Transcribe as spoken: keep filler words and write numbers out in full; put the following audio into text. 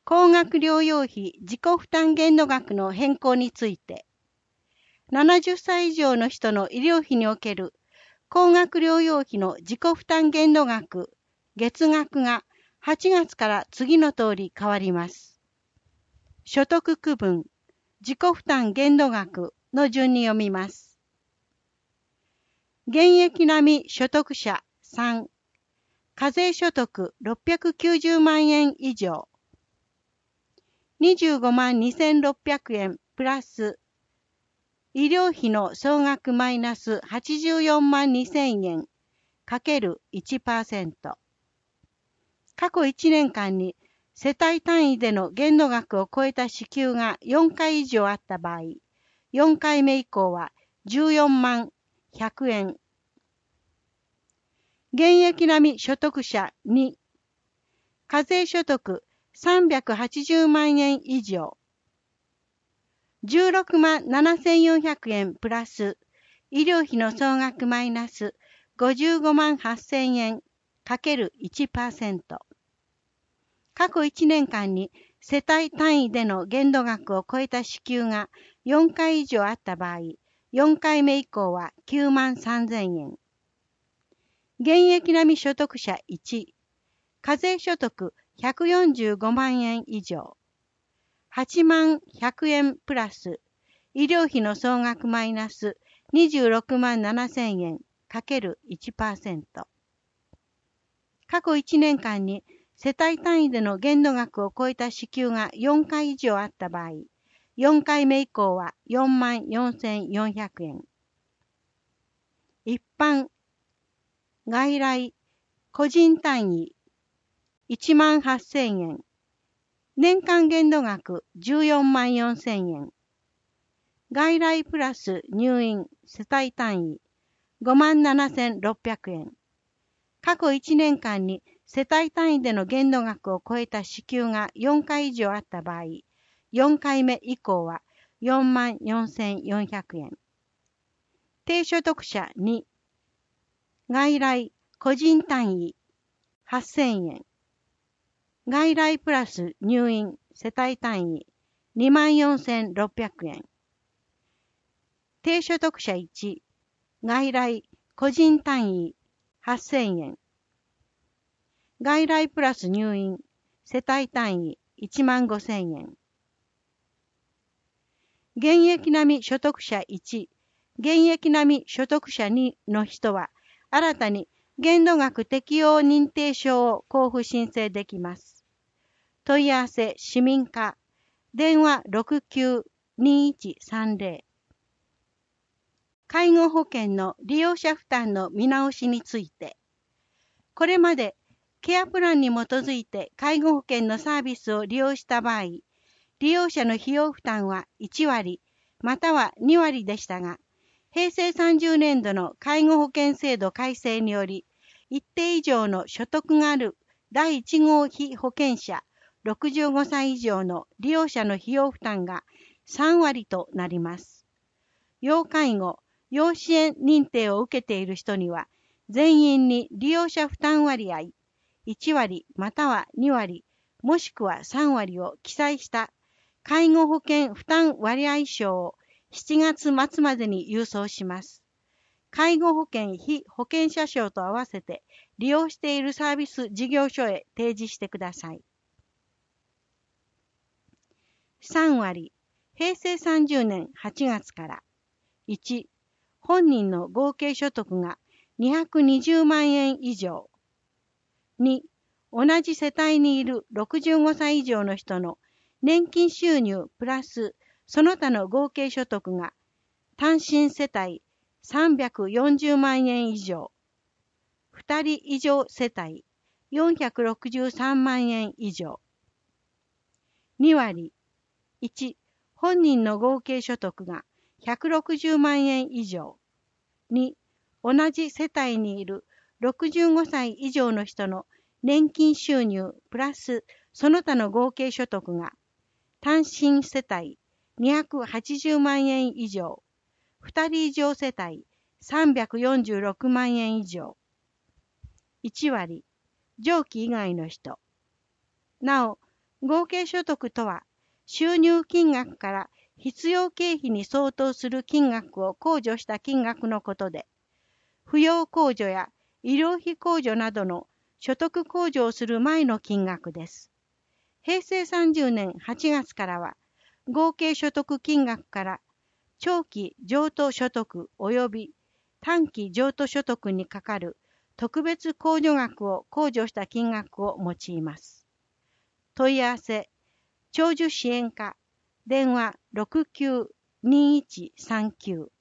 高額療養費自己負担限度額の変更について、ななじゅっさい以上の人の医療費における高額療養費の自己負担限度額、月額がはちがつから次の通り変わります。所得区分、自己負担限度額の順に読みます。現役並み所得者さん、課税所得ろっぴゃくきゅうじゅうまんえん以上、にじゅうごまんにせんろっぴゃくえんプラス、医療費の総額マイナスはちじゅうよんまんにせんえんかけるいちパーセント。過去いちねんかんに世帯単位での限度額を超えた支給がよんかい以上あった場合、よんかいめ以降はじゅうよんまんひゃくえん。現役並み所得者に、課税所得さんびゃくはちじゅうまんえん以上、じゅうろくまんななせんよんひゃくえんプラス、医療費の総額マイナスごじゅうごまんはっせんえんかけるいちパーセント。過去いちねんかんに世帯単位での限度額を超えた支給がよんかい以上あった場合、よんかいめ以降はきゅうまんさんぜんえん。現役並み所得者いち、課税所得ひゃくよんじゅうごまんえん以上、はちまんひゃくえんプラス、医療費の総額マイナスにじゅうろくまんななせんえんかけるいちパーセント。過去いちねんかんに世帯単位での限度額を超えた支給がよんかい以上あった場合、よんかいめ以降はよんまんよんせんよんひゃくえん。一般、外来、個人単位、いちまんはっせんえん。年間限度額じゅうよんまんよんせんえん。外来プラス入院世帯単位ごまんななせんろっぴゃくえん。過去いちねんかんに世帯単位での限度額を超えた支給がよんかい以上あった場合、よんかいめ以降はよんまんよんせんよんひゃくえん。低所得者に、外来個人単位はっせんえん。外来プラス入院世帯単位にまんよんせんろっぴゃくえん。低所得者いち、外来個人単位はっせんえん。外来プラス入院世帯単位いちまんごせんえん。現役並み所得者いち、現役並み所得者にの人は、新たに限度額適用認定証を交付申請できます。問い合わせ市民課、電話 ろくきゅうにいちさんぜろ。介護保険の利用者負担の見直しについて、これまでケアプランに基づいて介護保険のサービスを利用した場合、利用者の費用負担はいちわりまたはにわりでしたが、へいせいさんじゅうねんどの介護保険制度改正により、一定以上の所得があるだいいちごう被保険者ろくじゅうごさい以上の利用者の費用負担がさんわりとなります。要介護、要支援認定を受けている人には、全員に利用者負担割合いちわりまたはにわりもしくはさんわりを記載した介護保険負担割合証をしちがつまつまでに郵送します。介護保険被保険者証と合わせて利用しているサービス事業所へ提示してください。さんわり、へいせいさんじゅうねんはちがつから。いち、本人の合計所得がにひゃくにじゅうまんえん以上。に、同じ世帯にいるろくじゅうごさい以上の人の年金収入プラスその他の合計所得が単身世帯さんびゃくよんじゅうまんえん以上、ふたり以上世帯よんひゃくろくじゅうさんまんえん以上。にわり、いち、本人の合計所得がひゃくろくじゅうまんえん以上。に、同じ世帯にいるろくじゅうごさい以上の人の年金収入プラスその他の合計所得が単身世帯にひゃくはちじゅうまんえん以上、ふたり以上世帯さんびゃくよんじゅうろくまんえん以上。いちわり、上記以外の人。なお、 合計所得とは、収入金額から必要経費に相当する金額を控除した金額のことで、扶養控除や医療費控除などの所得控除をする前の金額です。へいせいさんじゅうねんはちがつからは、合計所得金額から長期譲渡所得及び短期譲渡所得にかかる特別控除額を控除した金額を用います。問い合わせ、長寿支援課、電話 ろくきゅうにいちさんきゅう